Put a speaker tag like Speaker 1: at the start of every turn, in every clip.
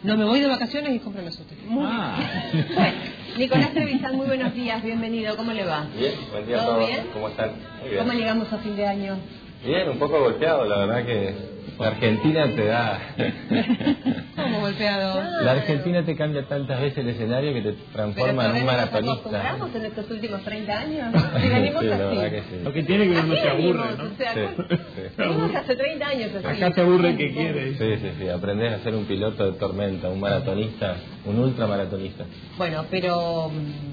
Speaker 1: No, me voy de vacaciones y compro los útiles.
Speaker 2: Muy bien. Bueno,
Speaker 3: Nicolás Trevisan, muy buenos días, bienvenido, ¿cómo le va?
Speaker 2: Bien, buen día a
Speaker 3: ¿Todo
Speaker 2: todos.
Speaker 3: bien?
Speaker 2: ¿Cómo están? Muy bien.
Speaker 3: ¿Cómo llegamos a fin de año?
Speaker 2: Bien, un poco golpeado, la verdad que la Argentina te da...
Speaker 1: ¿Cómo golpeado?
Speaker 2: La Argentina te cambia tantas veces el escenario que te transforma en un maratonista.
Speaker 3: ¿Nos acostumbramos en estos últimos 30 años? Si venimos
Speaker 2: sí, la
Speaker 3: así.
Speaker 2: verdad que sí.
Speaker 4: Lo que tiene que uno no se aburre, ¿no?
Speaker 3: O sea,
Speaker 2: Sí.
Speaker 3: venimos hace 30 años así.
Speaker 4: Acá se aburre el que quiere.
Speaker 2: Sí, aprendés a ser un piloto de tormenta, un maratonista, un ultramaratonista.
Speaker 3: Bueno, pero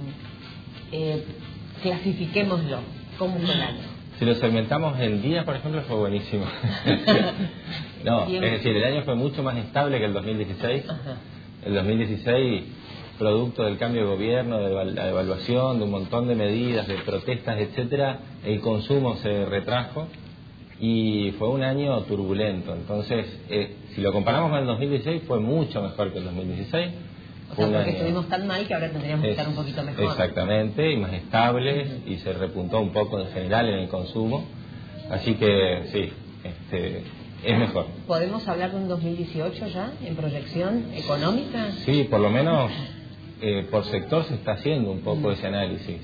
Speaker 3: clasifiquémoslo. ¿Cómo fue el año?
Speaker 2: Si lo segmentamos en días, por ejemplo, fue buenísimo. No, es decir, el año fue mucho más estable que el 2016.
Speaker 3: Ajá.
Speaker 2: El 2016, producto del cambio de gobierno, de la devaluación, de un montón de medidas, de protestas, etcétera, el consumo se retrajo y fue un año turbulento. Entonces, si lo comparamos con el 2016, fue mucho mejor que el 2016.
Speaker 3: O sea, porque estuvimos tan mal que ahora tendríamos que estar un poquito mejor.
Speaker 2: Exactamente, y más estables, y se repuntó un poco en general en el consumo. Así que sí, es mejor.
Speaker 3: ¿Podemos hablar de un 2018 ya en proyección económica?
Speaker 2: Sí, por lo menos por sector se está haciendo un poco ese análisis.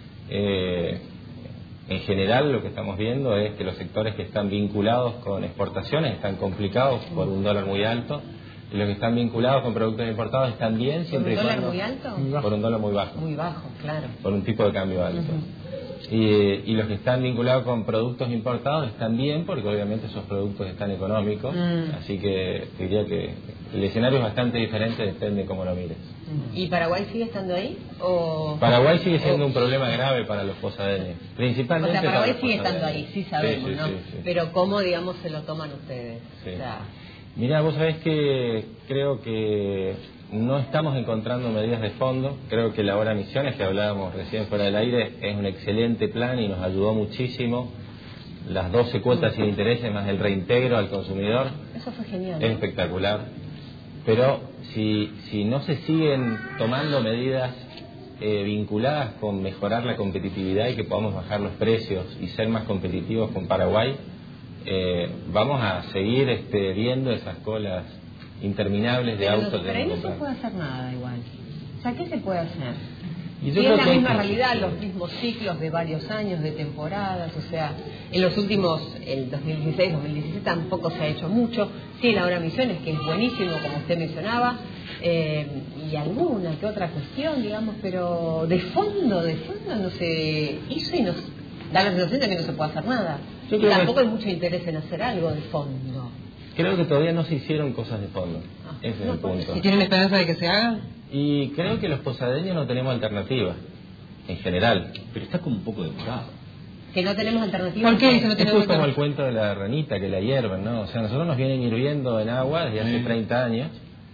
Speaker 2: En general lo que estamos viendo es que los sectores que están vinculados con exportaciones están complicados por un dólar muy alto. Y los que están vinculados con productos importados están bien siempre y cuando...
Speaker 3: ¿Por un dólar muy alto?
Speaker 2: Por un dólar muy bajo.
Speaker 3: Muy bajo, claro.
Speaker 2: Por un tipo de cambio alto. Y los que están vinculados con productos importados están bien porque obviamente esos productos están económicos. Así que diría que el escenario es bastante diferente, depende de cómo lo mires.
Speaker 3: ¿Y Paraguay sigue estando ahí? ¿O...
Speaker 2: Paraguay sigue siendo un problema grave para los posadeños. Principalmente
Speaker 3: o sea, Paraguay
Speaker 2: para los
Speaker 3: sigue estando
Speaker 2: posadeños.
Speaker 3: ahí, sí sabemos,
Speaker 2: sí,
Speaker 3: ¿no?
Speaker 2: Sí.
Speaker 3: Pero ¿cómo, digamos, se lo toman ustedes?
Speaker 2: Sí.
Speaker 3: O sea...
Speaker 2: Mirá, vos sabés que creo que no estamos encontrando medidas de fondo. Creo que la Hora Misiones, que hablábamos recién fuera del aire, es un excelente plan y nos ayudó muchísimo. Las 12 cuotas sin intereses más el reintegro al consumidor.
Speaker 3: Eso fue genial.
Speaker 2: Es espectacular. Pero si no se siguen tomando medidas vinculadas con mejorar la competitividad y que podamos bajar los precios y ser más competitivos con Paraguay, vamos a seguir viendo esas colas interminables de autos.
Speaker 3: Pero ahí no se puede hacer nada igual. O sea, ¿qué se puede hacer?
Speaker 2: Y
Speaker 3: es la misma realidad, los mismos ciclos de varios años, de temporadas, o sea, en los últimos, el 2016, 2017 tampoco se ha hecho mucho. Sí, la Hora Misiones, que es buenísimo, como usted mencionaba, y alguna que otra cuestión, digamos, pero de fondo no se hizo y nos da la sensación de que no se puede hacer nada. Y tampoco hay mucho interés en hacer algo de fondo.
Speaker 2: Creo que todavía no se hicieron cosas de fondo. Ese es el punto.
Speaker 1: ¿Y tienen esperanza de que se hagan?
Speaker 2: Y creo que los posadeños no tenemos alternativa, en general.
Speaker 4: Pero está como un poco demorado.
Speaker 3: Que no tenemos alternativa.
Speaker 1: ¿Por qué eso no
Speaker 2: Esto
Speaker 1: tenemos
Speaker 2: es como el cuento de la ranita que la hierven, ¿no? O sea, nosotros nos vienen hirviendo en agua desde hace 30 años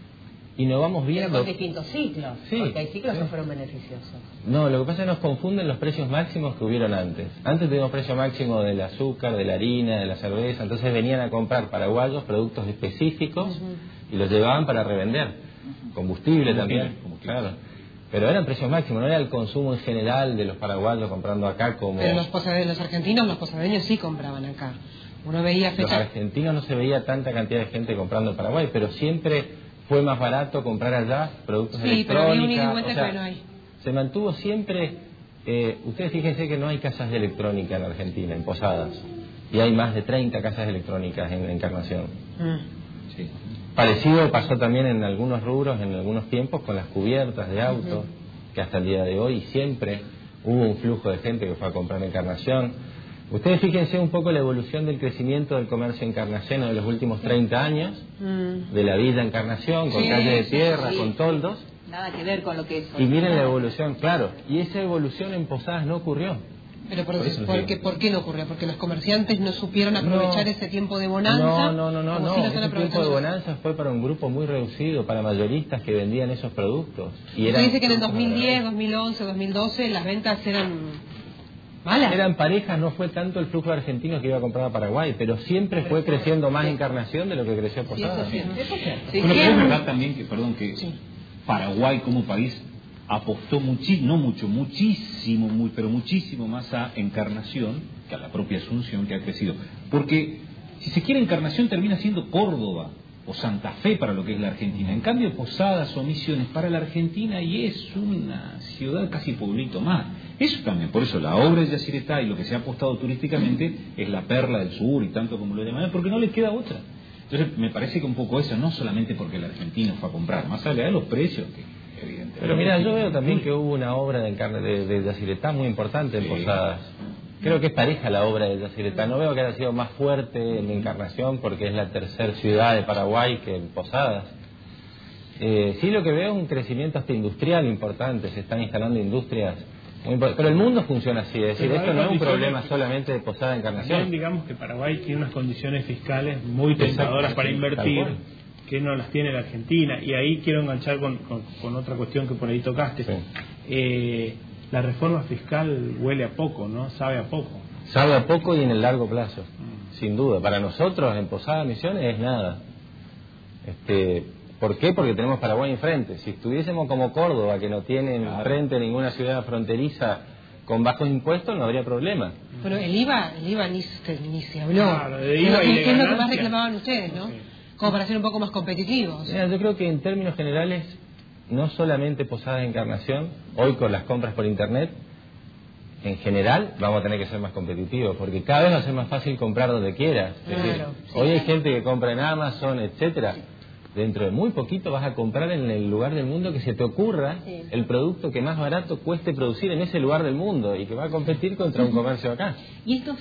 Speaker 2: y nos vamos viendo...
Speaker 3: Pero con distintos ciclos,
Speaker 2: sí,
Speaker 3: porque hay ciclos que fueron beneficiosos.
Speaker 2: No, lo que pasa es que nos confunden los precios máximos que hubieron antes. Antes teníamos precio máximo del azúcar, de la harina, de la cerveza, entonces venían a comprar paraguayos productos específicos y los llevaban para revender. Combustible también, claro. Pero eran precios máximos, no era el consumo en general de los paraguayos comprando acá como...
Speaker 1: Pero los argentinos, los posadeños sí compraban acá. Uno veía
Speaker 2: Los
Speaker 1: fechas...
Speaker 2: argentinos no se veía tanta cantidad de gente comprando en Paraguay, pero siempre fue más barato comprar allá productos
Speaker 1: sí, pero hay un ida y
Speaker 2: electrónica.
Speaker 1: vuelta que no hay.
Speaker 2: Se mantuvo siempre... ustedes fíjense que no hay casas de electrónica en Argentina, en Posadas. Y hay más de 30 casas electrónicas en Encarnación. Sí. Parecido pasó también en algunos rubros, en algunos tiempos, con las cubiertas de autos, que hasta el día de hoy siempre hubo un flujo de gente que fue a comprar en Encarnación. Ustedes fíjense un poco la evolución del crecimiento del comercio encarnaceno de los últimos 30 años, de la villa Encarnación, con calles de tierra, con toldos.
Speaker 3: Nada que ver con lo que es.
Speaker 2: Y miren la evolución, claro, y esa evolución en Posadas no ocurrió.
Speaker 1: Pero ¿por qué no ocurrió? Porque los comerciantes no supieron aprovechar ese tiempo de bonanza.
Speaker 2: No. Ese tiempo de bonanza fue para un grupo muy reducido, para mayoristas que vendían esos productos. Y
Speaker 1: usted dice que en el 2010, 2011, 2012 las ventas eran malas.
Speaker 2: Eran parejas, no fue tanto el flujo de argentinos que iba a comprar a Paraguay, pero siempre fue creciendo más Encarnación de lo que creció Posadas.
Speaker 3: Sí, eso es cierto.
Speaker 4: Bueno, pero es verdad también que, Paraguay como país apostó muchísimo más a Encarnación que a la propia Asunción, que ha crecido. Porque, si se quiere, Encarnación termina siendo Córdoba o Santa Fe para lo que es la Argentina. En cambio, Posadas o Misiones para la Argentina y es una ciudad casi pueblito más. Eso también, por eso la obra de Yacyretá y lo que se ha apostado turísticamente es la perla del sur y tanto como lo demás, porque no le queda otra. Entonces me parece que un poco eso, no solamente porque el argentino fue a comprar, más allá de los precios que evidentemente...
Speaker 2: Pero mira, yo veo también que hubo una obra de Yacyretá muy importante en Posadas. Creo que es pareja la obra de Yacyretá. No veo que haya sido más fuerte en Encarnación porque es la tercera ciudad de Paraguay que en Posadas. Sí, lo que veo es un crecimiento hasta industrial importante. Se están instalando industrias muy importantes. Pero el mundo funciona así. Es decir, esto no es un problema solamente de Posada Encarnación.
Speaker 5: También digamos que Paraguay tiene unas condiciones fiscales muy tentadoras para invertir, que no las tiene la Argentina. Y ahí quiero enganchar con otra cuestión que por ahí tocaste. Sí. La reforma fiscal huele a poco, ¿no? Sabe a poco.
Speaker 2: Sabe a poco y en el largo plazo, sin duda. Para nosotros en Posadas Misiones es nada. ¿Por qué? Porque tenemos Paraguay enfrente. Si estuviésemos como Córdoba, que no tiene enfrente ninguna ciudad fronteriza con bajos impuestos, no habría problema.
Speaker 1: Pero el IVA ni se habló.
Speaker 5: Claro, de IVA y de
Speaker 1: ¿Qué es lo que más
Speaker 5: ganancia?
Speaker 1: reclamaban ustedes, no? Sí. Como para ser un poco más competitivos.
Speaker 2: Mira, yo creo que en términos generales, no solamente Posadas Encarnación, hoy con las compras por internet, en general vamos a tener que ser más competitivos, porque cada vez va a ser más fácil comprar donde quieras. Es decir, hoy hay gente que compra en Amazon, etcétera. Dentro de muy poquito vas a comprar en el lugar del mundo que se te ocurra el producto que más barato cueste producir en ese lugar del mundo y que va a competir contra un comercio acá.
Speaker 6: Y estos,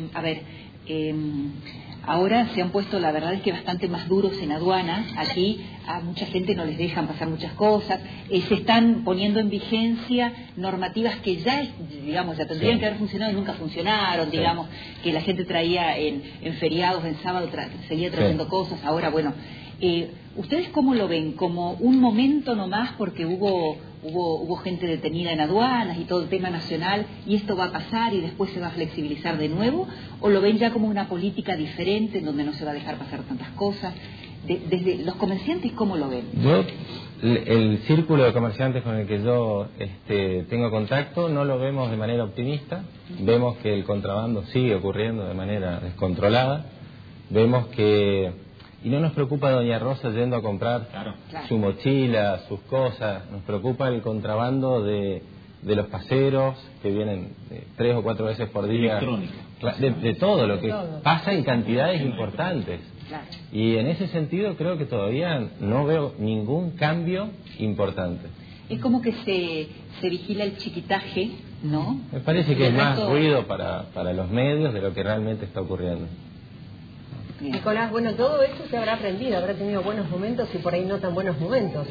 Speaker 6: ahora se han puesto, la verdad es que bastante más duros en aduanas. Aquí a mucha gente no les dejan pasar muchas cosas. Se están poniendo en vigencia normativas que ya, digamos, ya tendrían que haber funcionado y nunca funcionaron. Digamos, que la gente traía en feriados, en sábado, seguía trayendo cosas. Ahora, bueno, ¿ustedes cómo lo ven? ¿Como un momento nomás porque hubo gente detenida en aduanas y todo el tema nacional y esto va a pasar y después se va a flexibilizar de nuevo? ¿O lo ven ya como una política diferente en donde no se va a dejar pasar tantas cosas? Desde los comerciantes, ¿cómo lo ven?
Speaker 2: Yo, el círculo de comerciantes con el que yo tengo contacto, no lo vemos de manera optimista. Vemos que el contrabando sigue ocurriendo de manera descontrolada. Vemos que... Y no nos preocupa doña Rosa yendo a comprar su mochila, sus cosas. Nos preocupa el contrabando de los paseros que vienen 3 o 4 veces por día. De todo lo que pasa en cantidades importantes. Y en ese sentido creo que todavía no veo ningún cambio importante.
Speaker 6: Es como que se vigila el chiquitaje, ¿no?
Speaker 2: Me parece que es más ruido para los medios de lo que realmente está ocurriendo.
Speaker 3: Nicolás, bueno, todo esto se habrá aprendido, habrá tenido buenos momentos y por ahí no tan buenos momentos.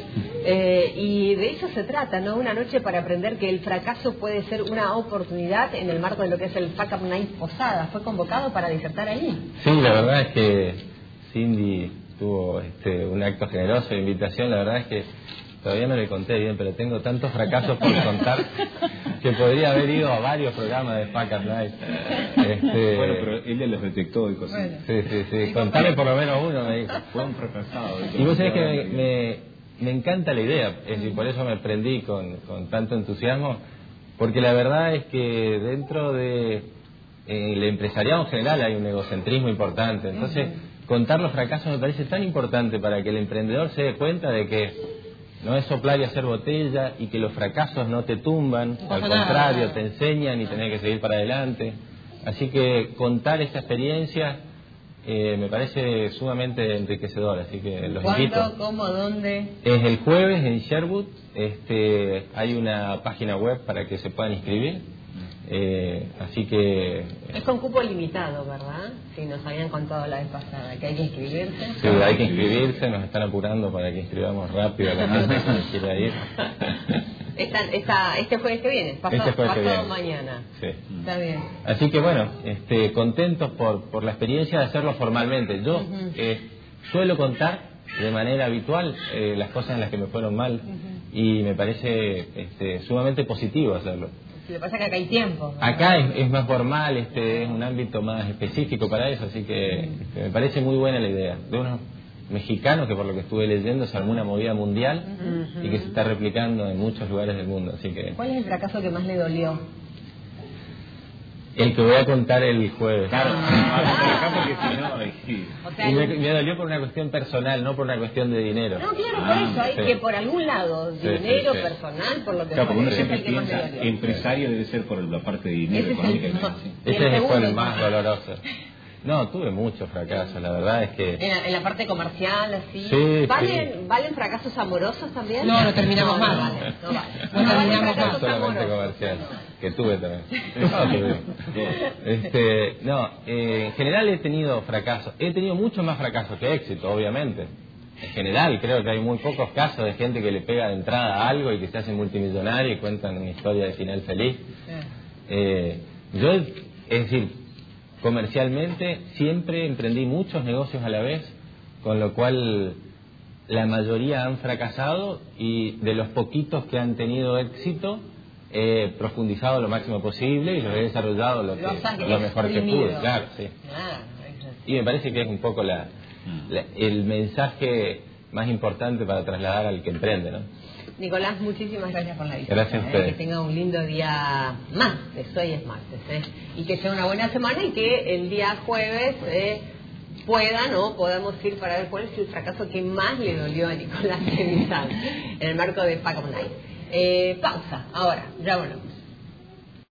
Speaker 3: Y de eso se trata, ¿no? Una noche para aprender que el fracaso puede ser una oportunidad en el marco de lo que es el Fuck Up Night Posada. ¿Fue convocado para disertar ahí?
Speaker 2: Sí, la verdad es que Cindy tuvo un acto generoso de invitación. La verdad es que todavía no le conté bien, pero tengo tantos fracasos por contar que podría haber ido a varios programas de Fuck Up Night.
Speaker 4: Bueno, pero él ya los detectó y cosas.
Speaker 2: Sí. Contame por lo menos uno, me dijo.
Speaker 4: Fue un fracasado.
Speaker 2: Y vos sabés que me encanta la idea, es decir, por eso me prendí con tanto entusiasmo, porque la verdad es que dentro de el empresariado en general hay un egocentrismo importante. Entonces, contar los fracasos me parece tan importante para que el emprendedor se dé cuenta de que no es soplar y hacer botella y que los fracasos no te tumban, al contrario, te enseñan y tenés que seguir para adelante. Así que contar esta experiencia me parece sumamente enriquecedor, así que los invito.
Speaker 3: ¿Cuándo, cómo, dónde?
Speaker 2: Es el jueves en Sherwood, hay una página web para que se puedan inscribir. Así que...
Speaker 3: Es con cupo limitado, ¿verdad? Sí, nos habían contado la vez pasada que hay que inscribirse.
Speaker 2: Sí, hay que inscribirse, nos están apurando para que inscribamos rápido a la gente que quiera ir.
Speaker 3: Este jueves que viene, pasado mañana.
Speaker 2: Sí.
Speaker 3: Está bien.
Speaker 2: Así que bueno, contentos por la experiencia de hacerlo formalmente. Yo suelo contar de manera habitual las cosas en las que me fueron mal y me parece sumamente positivo hacerlo.
Speaker 3: Lo que pasa es que acá hay tiempo, ¿verdad?
Speaker 2: Acá es más formal, es un ámbito más específico para eso, así que me parece muy buena la idea. De unos mexicanos que por lo que estuve leyendo se armó una movida mundial y que se está replicando en muchos lugares del mundo. Así que...
Speaker 3: ¿Cuál es el fracaso que más le dolió?
Speaker 2: El que voy a contar el jueves.
Speaker 4: Claro, acá porque si no...
Speaker 3: O sea,
Speaker 2: Y me dolió por una cuestión personal, no por una cuestión de dinero.
Speaker 3: no, claro, por eso hay que por algún lado, dinero, personal, por lo que
Speaker 4: Claro, porque uno
Speaker 3: fuere,
Speaker 4: siempre
Speaker 3: es el que más me
Speaker 4: piensa,
Speaker 3: dolió.
Speaker 4: empresario debe ser por la parte de dinero
Speaker 3: Ese es
Speaker 4: económica.
Speaker 3: el-
Speaker 4: Sí.
Speaker 3: Y el
Speaker 2: Ese fue
Speaker 3: segundo,
Speaker 2: el más doloroso. No, tuve muchos fracasos, la verdad es que...
Speaker 3: En la parte comercial, así.
Speaker 2: Sí,
Speaker 3: ¿Valen fracasos amorosos también?
Speaker 1: No terminamos
Speaker 3: no,
Speaker 1: más.
Speaker 3: No, vale, no vale.
Speaker 1: No
Speaker 3: valen
Speaker 1: terminamos más.
Speaker 3: fracasos
Speaker 2: Solamente
Speaker 3: amorosos.
Speaker 2: comercial, que tuve también. En general he tenido fracasos. He tenido mucho más fracasos que éxito, obviamente. En general, creo que hay muy pocos casos de gente que le pega de entrada a algo y que se hace multimillonario y cuentan una historia de final feliz. Yo, es decir, comercialmente siempre emprendí muchos negocios a la vez, con lo cual la mayoría han fracasado y de los poquitos que han tenido éxito he profundizado lo máximo posible y los he desarrollado lo mejor que pude. Claro, sí. Y me parece que es un poco el mensaje más importante para trasladar al que emprende, ¿no?
Speaker 3: Nicolás, muchísimas gracias por la visita.
Speaker 2: Gracias a ustedes.
Speaker 3: Que tenga un lindo día más, de hoy es martes, y que sea una buena semana y que el día jueves podamos ir para ver cuál es el fracaso que más le dolió a Nicolás Levinson en el marco de Pack Up Night. Pausa, ahora, ya volvemos.